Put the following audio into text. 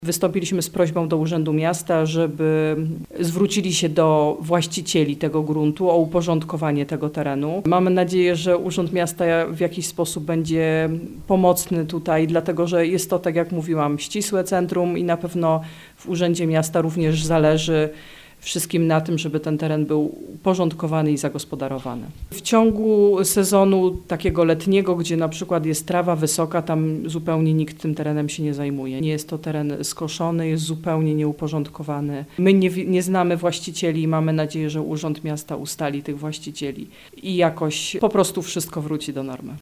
Wystąpiliśmy z prośbą do Urzędu Miasta, żeby zwrócili się do właścicieli tego gruntu o uporządkowanie tego terenu. Mamy nadzieję, że Urząd Miasta w jakiś sposób będzie pomocny tutaj, dlatego że jest to, tak jak mówiłam, ścisłe centrum i na pewno w Urzędzie Miasta również zależy wszystkim na tym, żeby ten teren był uporządkowany i zagospodarowany. W ciągu sezonu takiego letniego, gdzie na przykład jest trawa wysoka, tam zupełnie nikt tym terenem się nie zajmuje. Nie jest to teren skoszony, jest zupełnie nieuporządkowany. My nie znamy właścicieli i mamy nadzieję, że Urząd Miasta ustali tych właścicieli i jakoś po prostu wszystko wróci do normy.